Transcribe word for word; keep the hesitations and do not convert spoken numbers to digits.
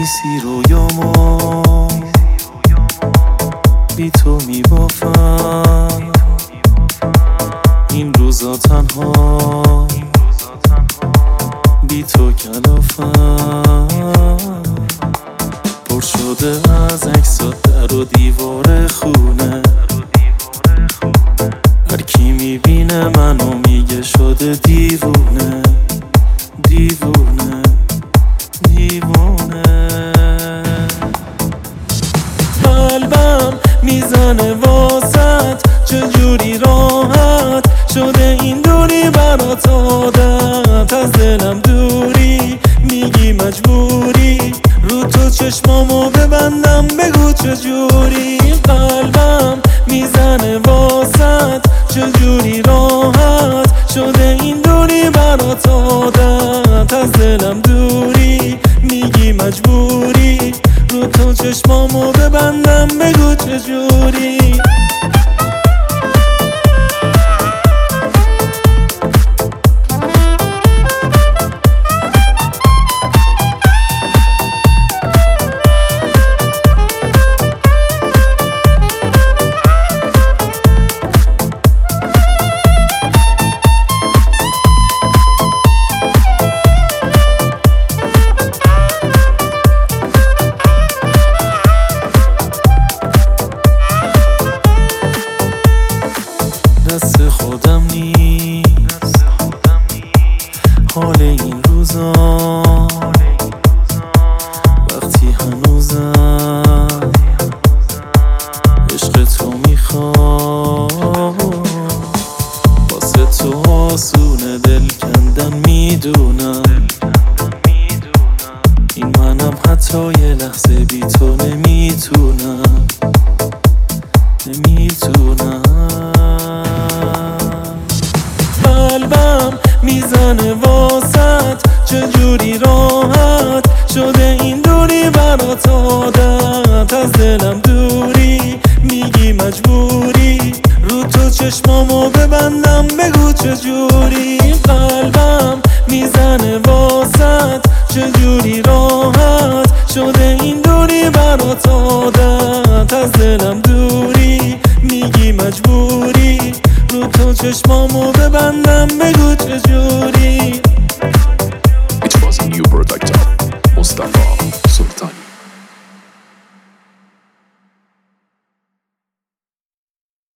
نیستی رویامو بی تو میبافم این روزا تنها بی تو کلافم پر شده از عکسات در و دیوار خونه هر کی میبینه منو میگه شده دیوونه دیوونه دیوونه قلبم میزنه واسط چجوری راحت شده این دوری برات عادت از دلم دوری میگی مجبوری رو تو چشمامو ببندم بگو چجوری قلبم میزنه واسط چجوری راحت شده این دوری برات عادت از دلم دوری میگی مجبوری رو تو چشمامو ببندم بگو چجوری دست خودم نیست حال این روزا وقتی هنوزم عشق تو میخوام واسه تو آسونه دل کندن میدونم این منم حتی یه لحظه بی تو نمیتونم نمیتونم قلبم میزنه واسط چجوری راحت شده این دوری برات عادت از دلم دوری میگی مجبوری رو تو چشمامو ببندم بگو چجوری قلبم میزنه واسط چجوری راحت شده این دوری برات عادت از دلم دوری میگی مجبوری رو تو چشمامو ببندم بگو چجوری